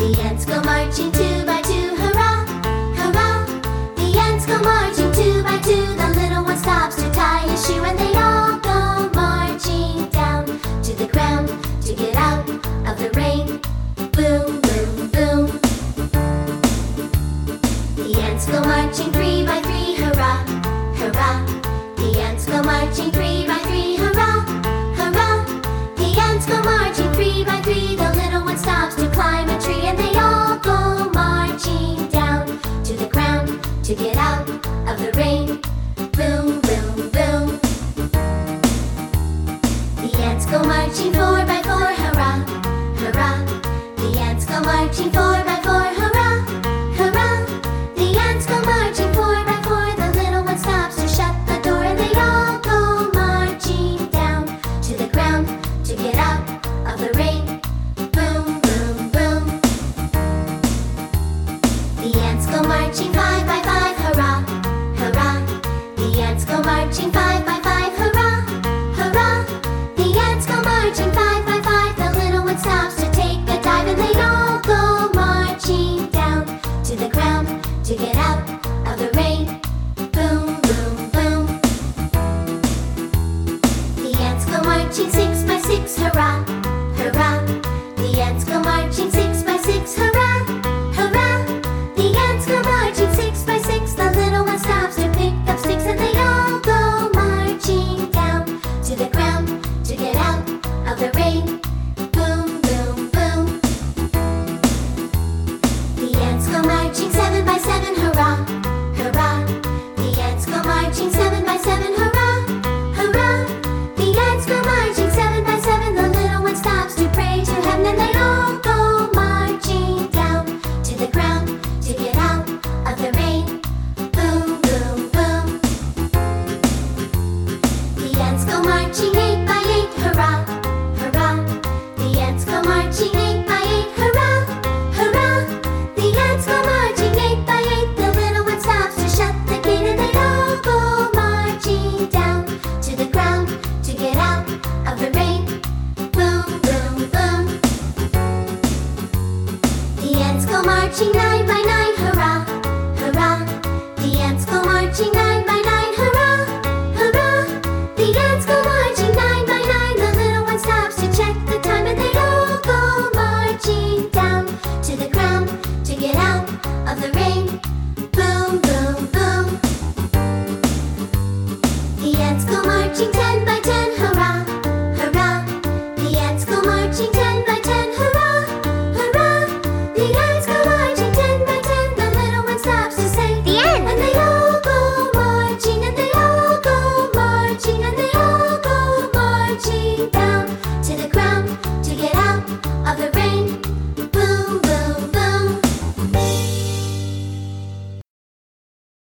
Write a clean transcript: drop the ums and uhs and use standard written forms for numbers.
The ants go marching two by two, hurrah, hurrah. The ants go marching two by two. The little one stops to tie his shoe, and they all go marching down to the ground to get out of the rain. Boom, boom, boom. The ants go marching three by three, hurrah, hurrah. The ants go marching three by three, hurrah, hurrah. The ants go marching three by three. The little one stops to climb a tree, and they all go marching down to the ground to get out of the rain. Boom, boom, boom. The ants go marching four by four, hurrah, hurrah. The ants go marching four by four, hurrah, hurrah. The ants go marching four by four. The little one stops to shut the door, and they all go marching down to the ground to get out of the rain. Boom, boom, boom. The ants go marching five by five, hurrah, hurrah. The ants go marching five by five, hurrah, hurrah. The ants go marching five by five. The little one stops to take a dive, and they all go marching down to the ground to get out of the rain. Boom, boom, boom. The ants go marching six by six, hurrah, hurrah. The ants go marching six by six, hurrah, hurrah. The ants go marching six by six. The little one stops to pick up sticks, and they all go marching down to the ground to get out of the rain. Boom, boom, boom. The ants go marching seven by seven, hurrah, hurrah. The ants go marching seven by seven, hurrah, hurrah. The ants go marching seven by seven. The little one stops to pray to heaven, and they all go marching down to the ground to get out of the rain. Boom, boom, boom. The ants go marching eight by eight, hurrah, hurrah. The ants go marching eight by eight, hurrah, hurrah. The ants go marching eight by eight. The little one stops to shut the gate, and they all go marching down to the ground to get out of the rain. Boom, boom, boom. The ants go marching